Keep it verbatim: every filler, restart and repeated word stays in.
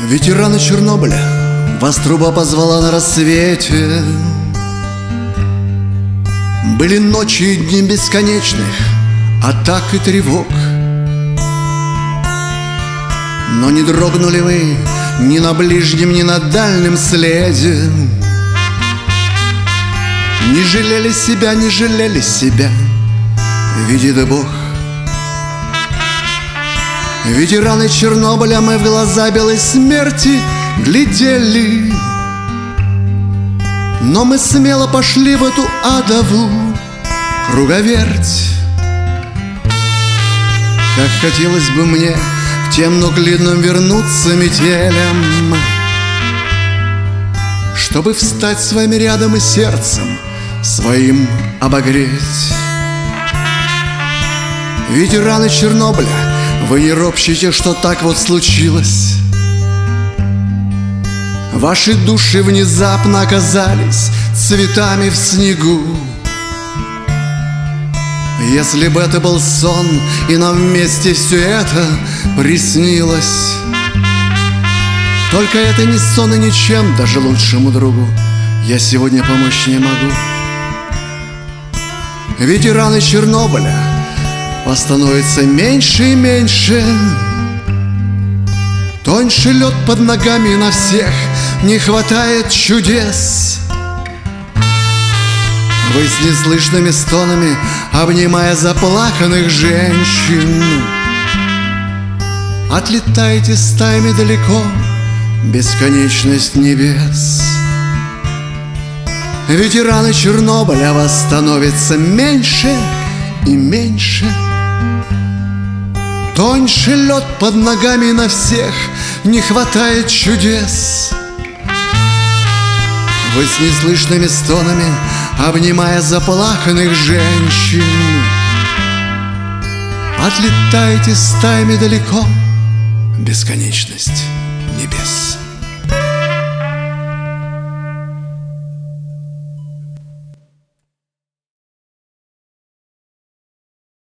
Ветераны Чернобыля, вас труба позвала на рассвете. Были ночи и дни бесконечных атак и тревог, но не дрогнули вы ни на ближнем, ни на дальнем следе. Не жалели себя, не жалели себя, видит Бог. Ветераны Чернобыля, мы в глаза белой смерти глядели, но мы смело пошли в эту адову круговерть. Как хотелось бы мне к тем нуклидным вернуться метелям, чтобы встать с вами рядом и сердцем своим обогреть. Ветераны Чернобыля, вы не ропщите, что так вот случилось. Ваши души внезапно оказались цветами в снегу. Если бы это был сон, и нам вместе все это приснилось, только это не сон и ничем даже лучшему другу я сегодня помочь не могу. Ветераны Чернобыля, вас становится меньше и меньше. Тоньше лед под ногами на всех, не хватает чудес. Вы с неслышными стонами, обнимая заплаканных женщин, отлетаете стаями далеко, бесконечность небес. Ветераны Чернобыля, вас становится меньше и меньше. Тоньше лед под ногами на всех, не хватает чудес. Вы с неслышными стонами, обнимая заплаканных женщин, отлетаете стаями далеко, бесконечность небес.